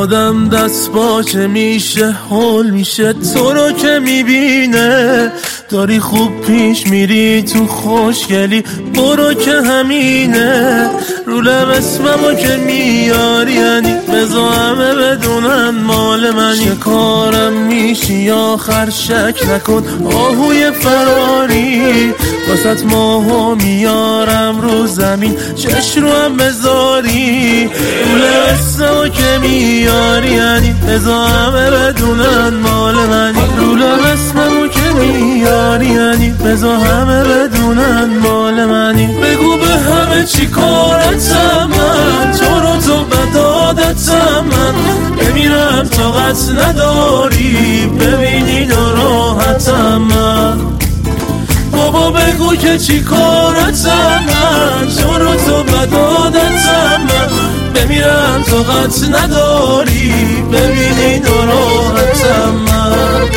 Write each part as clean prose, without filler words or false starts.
آدم دست باچه میشه حل میشه تو رو که میبینه داری خوب پیش میری تو خوشگلی برو که همینه رو لب اسممو که میاری یعنی بذار همه بدونن مال منی چه کارم میشی آخر شک نکن آهوی فراری واسط ماهو میارم رو زمین چش رو هم بذاری رو لب اسممو که میاری یعنی بذار همه بدونن مال منی رو لب اسممو که میاری یعنی بذار همه بدونن مال منی بگو به همه چی کارتم من تو رو تو بدادتم من بمیرم طاقت نداری ببینی ناراحتم من بابا بگو که چی کارتم من تو رو تو بدادتم من بمیرم طاقت نداری ببینی ناراحتم من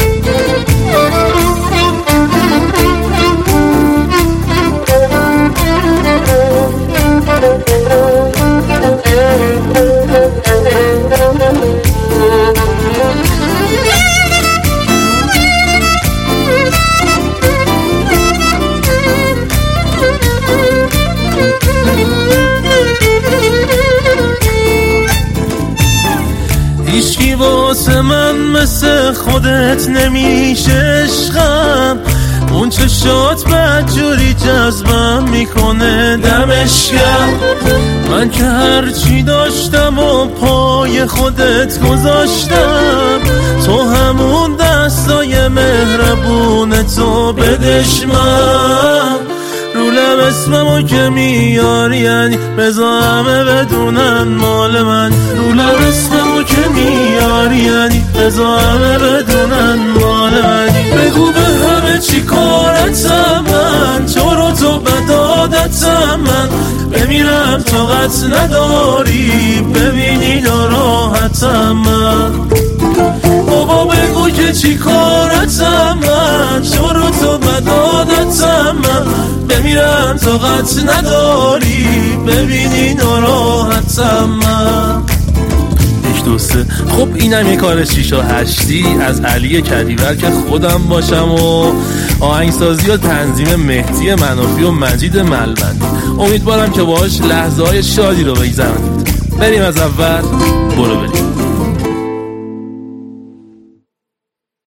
هیچکی واسه من مثل خودت نمیشه عشقم اون چشات بدجوری جذبم میکنه دمش گرم من که هرچی داشتم و پای خودت گذاشتم تو همون دستای مهربون تو بدش من رو لب اسممو که میاری یعنی بذار همه بدونن مال من رو لب اسممو که میاری یعنی بذار همه بدونن مال منی بگو به همه چی کارتم من تو رو تو بدادتم من بمیرم طاقت نداری ببینی ناراحتم من بابا بگو که چی کارتم من تو رو تو بدادتم من بمیرم طاقت نداری ببینی ناراحتم من 1 2 3 خب اینم یه کار 6 و 8 از علی کدیور که خودم باشم و آهنگسازی و تنظیم مهدی منافی و مجید ملبندی امیدوارم که باهاش لحظه های شادی رو بگذرونید بریم از اول برو بریم